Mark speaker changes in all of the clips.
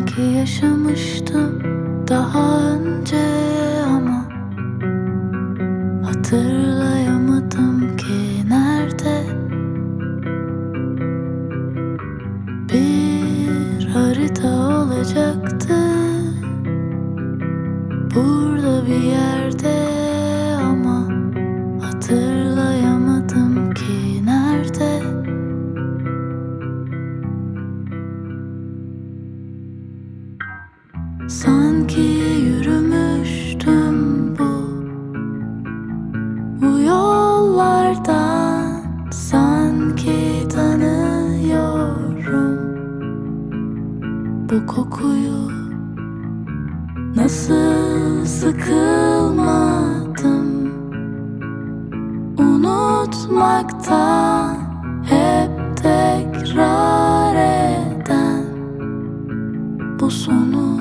Speaker 1: Sanki yaşamıştım daha önce ama hatırlayamadım ki nerede. Bir harita olacaktı burada bir yerde ama hatırlayamadım ki nerede. Sanki yürümüştüm bu yollardan, sanki tanıyorum bu kokuyu. Nasıl sıkılmadım unutmaktan, hep tekrar eden bu sonu.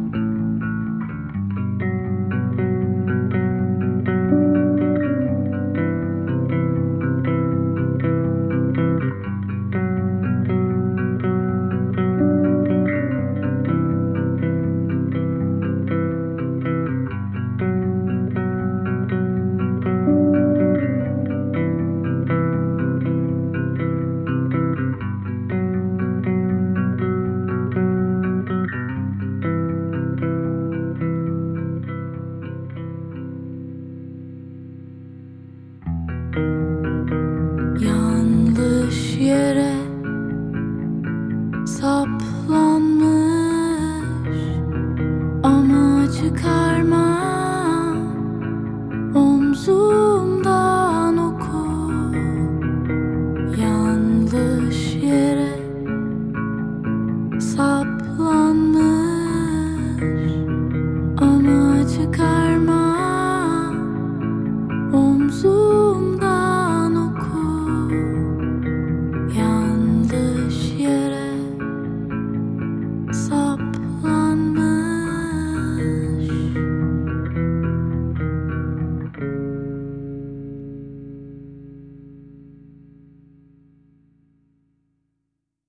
Speaker 1: Yanlış yere saplanmış ama çıkarma omzumdan oku. Yanlış yere saplanmış ama çıkarma